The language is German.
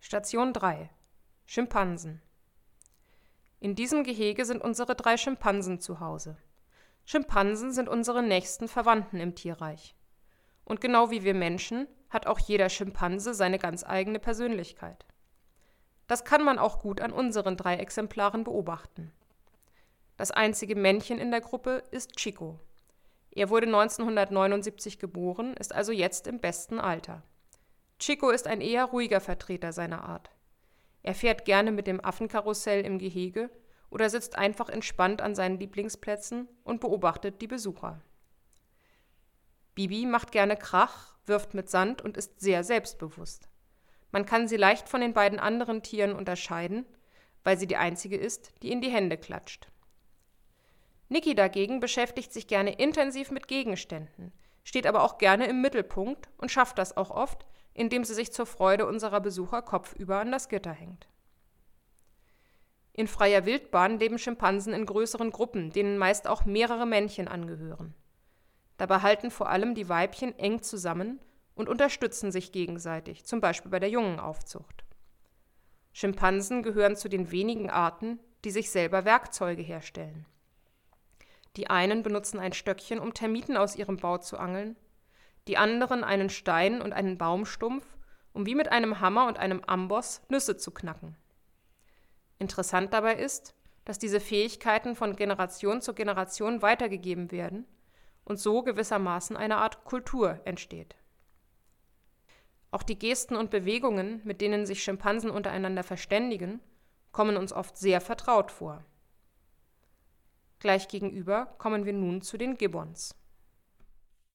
Station 3: Schimpansen. In diesem Gehege sind unsere 3 Schimpansen zu Hause. Schimpansen sind unsere nächsten Verwandten im Tierreich. Und genau wie wir Menschen hat auch jeder Schimpanse seine ganz eigene Persönlichkeit. Das kann man auch gut an unseren 3 Exemplaren beobachten. Das einzige Männchen in der Gruppe ist Chico. Er wurde 1979 geboren, ist also jetzt im besten Alter. Chico ist ein eher ruhiger Vertreter seiner Art. Er fährt gerne mit dem Affenkarussell im Gehege oder sitzt einfach entspannt an seinen Lieblingsplätzen und beobachtet die Besucher. Bibi macht gerne Krach, wirft mit Sand und ist sehr selbstbewusst. Man kann sie leicht von den beiden anderen Tieren unterscheiden, weil sie die einzige ist, die in die Hände klatscht. Niki dagegen beschäftigt sich gerne intensiv mit Gegenständen, steht aber auch gerne im Mittelpunkt und schafft das auch oft, indem sie sich zur Freude unserer Besucher kopfüber an das Gitter hängt. In freier Wildbahn leben Schimpansen in größeren Gruppen, denen meist auch mehrere Männchen angehören. Dabei halten vor allem die Weibchen eng zusammen und unterstützen sich gegenseitig, zum Beispiel bei der Jungenaufzucht. Schimpansen gehören zu den wenigen Arten, die sich selber Werkzeuge herstellen. Die einen benutzen ein Stöckchen, um Termiten aus ihrem Bau zu angeln, die anderen einen Stein und einen Baumstumpf, um wie mit einem Hammer und einem Amboss Nüsse zu knacken. Interessant dabei ist, dass diese Fähigkeiten von Generation zu Generation weitergegeben werden und so gewissermaßen eine Art Kultur entsteht. Auch die Gesten und Bewegungen, mit denen sich Schimpansen untereinander verständigen, kommen uns oft sehr vertraut vor. Gleich gegenüber kommen wir nun zu den Gibbons.